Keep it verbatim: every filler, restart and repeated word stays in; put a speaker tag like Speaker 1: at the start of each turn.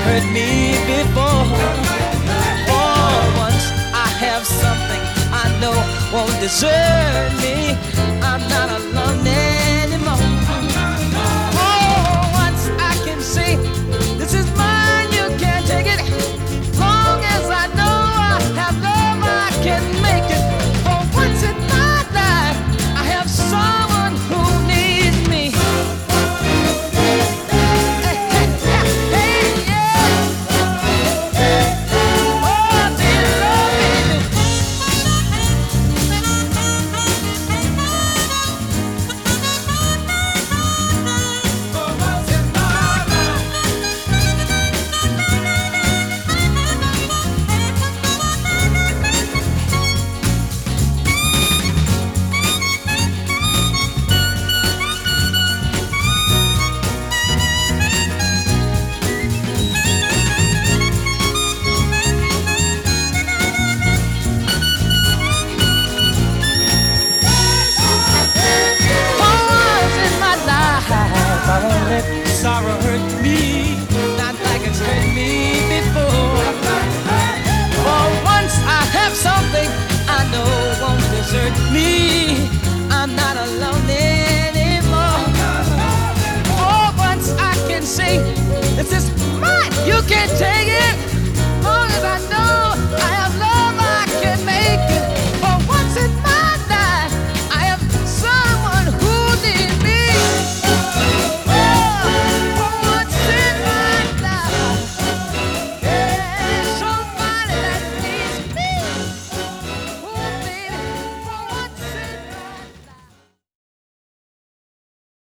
Speaker 1: hurt me before. For once I have something I know won't desert me. I'm not alone anymore. For once I can say, this is mine, you can't take it. Long as I know I have love, I can make it. For once in my life, I have someone who needs me. Hey, hey, hey, hey, yeah. Oh, dear Lord, baby. For once in my life. Once in my life, I won't let sorrow hurt me, not like it's hurt me before. For once I have something I know won't desert me. I'm not alone anymore. For once I can say, this is mine, you can't take it.